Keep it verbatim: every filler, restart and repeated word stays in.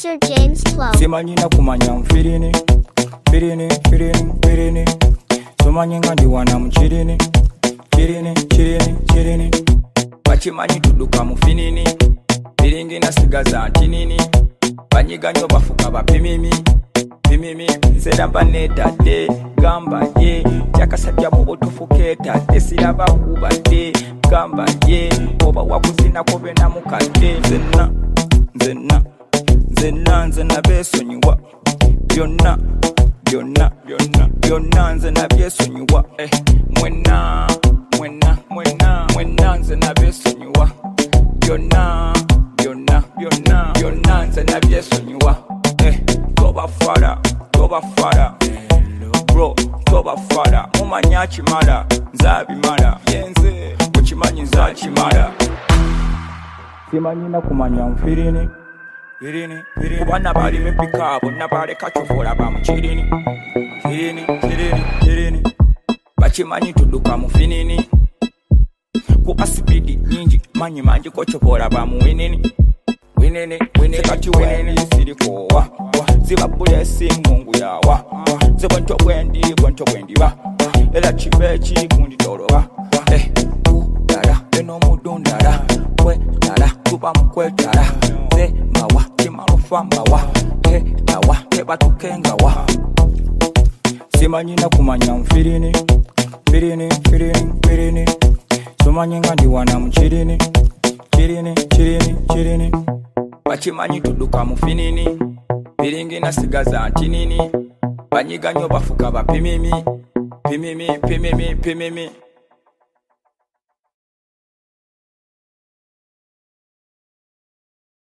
Mister James Flow. Simanyina kumanya mfirini, firini, firini, firini. Somanyi nga ndi wana mchirini, chirini, chirini, chirini. Bachimanyi tuduka mufinini, biringi na sigaza ntinini. Banyiganyo bafuka bapimimi, pimimi. Nzera mbaneta de, gamba ye. Jakasajja bobo tufuketa, desiraba kuba de, gamba ye. Oba wakuzina kobe na mukade. Nzena, nzena, nzena, nzena besonyiwa. Byonna, byonna, byonna, byonna nzena byesonyiwa. Eh, mwena, mwena, mwena, mwena nzena besonyiwa. Byonna, byonna, byonna, byonna nzena byesonyiwa. Eh, toba fara, toba fara. Bro, toba fara. Mumanya chimala, nzabi mala. Yenze, kuchimanyi nza chimala. Simanyina kumanya mfirini, firini, firini. Kubana bali mepika, bonna bale kachofola ba mchirini. Chirini, chirini, chirini. Bachimanyi tuduka mufinini. Ku asipidi nyingi, manyi manji kochofola ba muwinini. Winini, winini, kati winini, siriko wa. Ziba bulesi mungu ya wa. Ziba nto wendi, wento wendi wa. Ela chibechi kundi toro wa. Eh, u dara, eno mudu dara. Kwe dara, tuba mkwe dara. Ze mawa, chimarufa mawa. He dawa, teba tukenga wa. Simanyina kumanya mfirini, firini, firini, firini. Somanyi nga ndi wana mchirini, chirini, chirini, chirini. Bachimanyi tuduka mufinini, biringi na sigaza ntinini. Banyiganyo bafuka bapimimi, pimimi, pimimi, pimimi.